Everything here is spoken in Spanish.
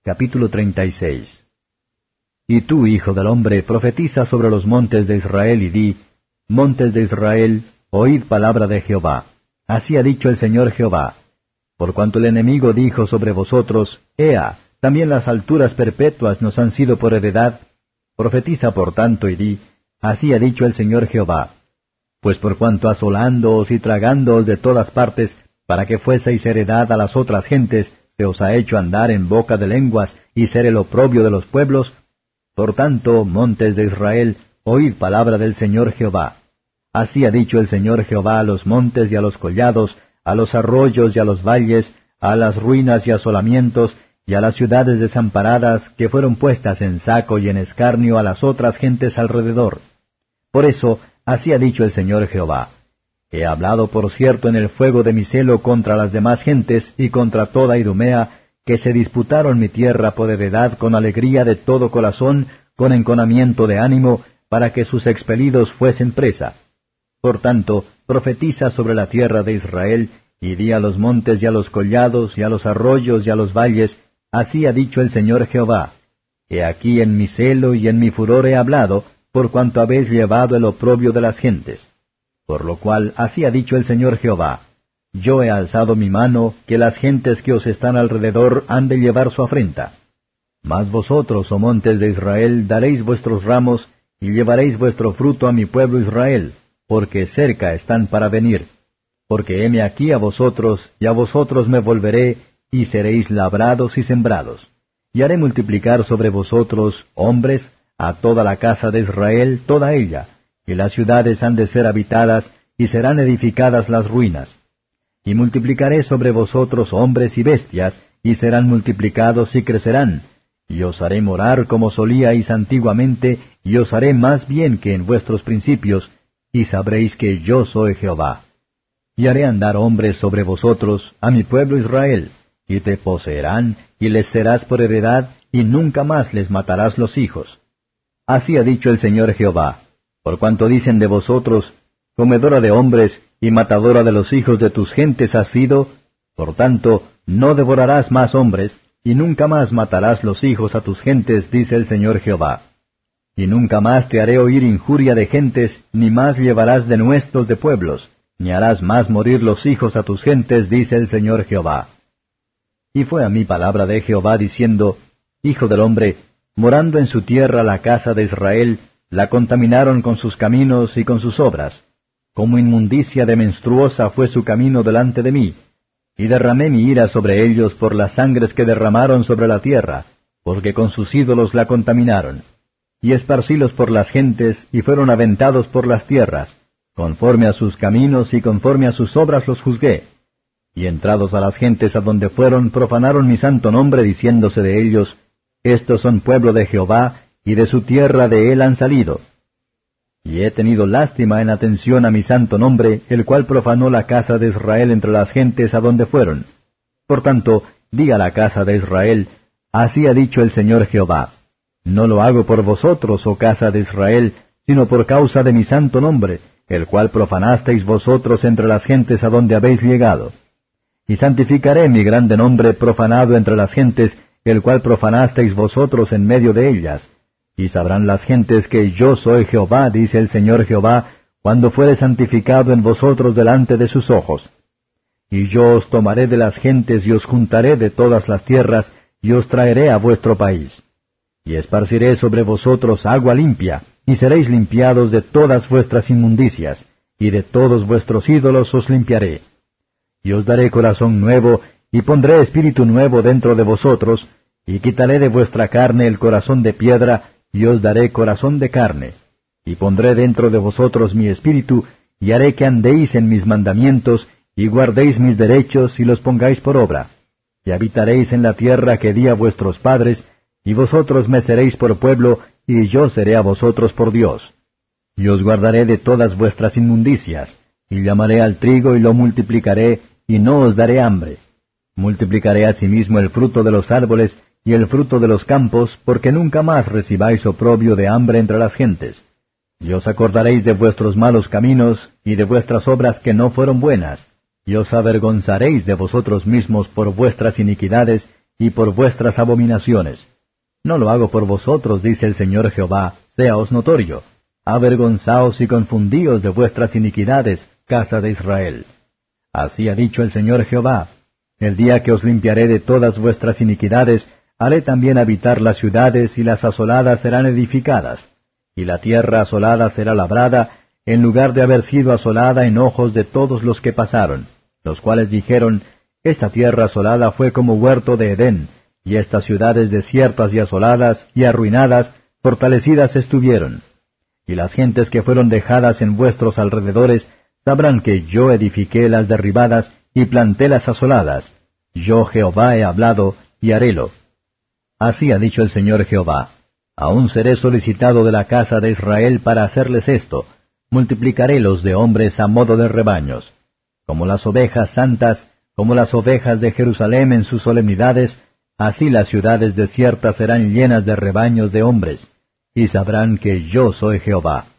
Capítulo 36. Y tú, hijo del hombre, profetiza sobre los montes de Israel y di: Montes de Israel, oíd palabra de Jehová. Así ha dicho el Señor Jehová. Por cuanto el enemigo dijo sobre vosotros: Ea, también las alturas perpetuas nos han sido por heredad, profetiza por tanto y di: Así ha dicho el Señor Jehová. Pues por cuanto asolándoos y tragándoos de todas partes, para que fueseis heredad a las otras gentes, se os ha hecho andar en boca de lenguas y ser el oprobio de los pueblos, por tanto, montes de Israel, oíd palabra del Señor Jehová. Así ha dicho el Señor Jehová a los montes y a los collados, a los arroyos y a los valles, a las ruinas y asolamientos, y a las ciudades desamparadas que fueron puestas en saco y en escarnio a las otras gentes alrededor. Por eso, así ha dicho el Señor Jehová: He hablado por cierto en el fuego de mi celo contra las demás gentes y contra toda Idumea, que se disputaron mi tierra por heredad con alegría de todo corazón, con enconamiento de ánimo, para que sus expelidos fuesen presa. Por tanto, profetiza sobre la tierra de Israel, y di a los montes y a los collados, y a los arroyos y a los valles: Así ha dicho el Señor Jehová: He aquí en mi celo y en mi furor he hablado, por cuanto habéis llevado el oprobio de las gentes. Por lo cual, así ha dicho el Señor Jehová: Yo he alzado mi mano, que las gentes que os están alrededor han de llevar su afrenta. Mas vosotros, oh montes de Israel, daréis vuestros ramos, y llevaréis vuestro fruto a mi pueblo Israel, porque cerca están para venir. Porque heme aquí a vosotros, y a vosotros me volveré, y seréis labrados y sembrados. Y haré multiplicar sobre vosotros hombres, a toda la casa de Israel, toda ella, y las ciudades han de ser habitadas, y serán edificadas las ruinas. Y multiplicaré sobre vosotros hombres y bestias, y serán multiplicados y crecerán. Y os haré morar como solíais antiguamente, y os haré más bien que en vuestros principios, y sabréis que yo soy Jehová. Y haré andar hombres sobre vosotros, a mi pueblo Israel, y te poseerán, y les serás por heredad, y nunca más les matarás los hijos. Así ha dicho el Señor Jehová: Por cuanto dicen de vosotros: Comedora de hombres y matadora de los hijos de tus gentes has sido, por tanto, no devorarás más hombres, y nunca más matarás los hijos a tus gentes, dice el Señor Jehová. Y nunca más te haré oír injuria de gentes, ni más llevarás denuestos de pueblos, ni harás más morir los hijos a tus gentes, dice el Señor Jehová. Y fue a mí palabra de Jehová diciendo: Hijo del hombre, morando en su tierra la casa de Israel, la contaminaron con sus caminos y con sus obras. Como inmundicia de menstruosa fue su camino delante de mí. Y derramé mi ira sobre ellos por las sangres que derramaron sobre la tierra, porque con sus ídolos la contaminaron. Y esparcílos por las gentes, y fueron aventados por las tierras. Conforme a sus caminos y conforme a sus obras los juzgué. Y entrados a las gentes a donde fueron, profanaron mi santo nombre, diciéndose de ellos: Estos son pueblo de Jehová, y de su tierra de él han salido. Y he tenido lástima en atención a mi santo nombre, el cual profanó la casa de Israel entre las gentes a donde fueron. Por tanto, diga la casa de Israel: Así ha dicho el Señor Jehová: No lo hago por vosotros, oh casa de Israel, sino por causa de mi santo nombre, el cual profanasteis vosotros entre las gentes a donde habéis llegado. Y santificaré mi grande nombre profanado entre las gentes, el cual profanasteis vosotros en medio de ellas. Y sabrán las gentes que yo soy Jehová, dice el Señor Jehová, cuando fuere santificado en vosotros delante de sus ojos. Y yo os tomaré de las gentes y os juntaré de todas las tierras, y os traeré a vuestro país. Y esparciré sobre vosotros agua limpia, y seréis limpiados de todas vuestras inmundicias, y de todos vuestros ídolos os limpiaré. Y os daré corazón nuevo, y pondré espíritu nuevo dentro de vosotros, y quitaré de vuestra carne el corazón de piedra, y os daré corazón de carne. Y pondré dentro de vosotros mi espíritu, y haré que andéis en mis mandamientos, y guardéis mis derechos, y los pongáis por obra. Y habitaréis en la tierra que di a vuestros padres, y vosotros me seréis por pueblo, y yo seré a vosotros por Dios. Y os guardaré de todas vuestras inmundicias, y llamaré al trigo y lo multiplicaré, y no os daré hambre. Multiplicaré asimismo el fruto de los árboles, y el fruto de los campos, porque nunca más recibáis oprobio de hambre entre las gentes. Y os acordaréis de vuestros malos caminos, y de vuestras obras que no fueron buenas, y os avergonzaréis de vosotros mismos por vuestras iniquidades, y por vuestras abominaciones. No lo hago por vosotros, dice el Señor Jehová, séaos notorio. Avergonzaos y confundíos de vuestras iniquidades, casa de Israel. Así ha dicho el Señor Jehová: el día que os limpiaré de todas vuestras iniquidades, haré también habitar las ciudades, y las asoladas serán edificadas, y la tierra asolada será labrada, en lugar de haber sido asolada en ojos de todos los que pasaron, los cuales dijeron: esta tierra asolada fue como huerto de Edén, y estas ciudades desiertas y asoladas y arruinadas, fortalecidas estuvieron. Y las gentes que fueron dejadas en vuestros alrededores sabrán que yo edifiqué las derribadas y planté las asoladas. Yo Jehová he hablado, y harélo. Así ha dicho el Señor Jehová: aún seré solicitado de la casa de Israel para hacerles esto, multiplicarélos de hombres a modo de rebaños. Como las ovejas santas, como las ovejas de Jerusalén en sus solemnidades, así las ciudades desiertas serán llenas de rebaños de hombres, y sabrán que yo soy Jehová.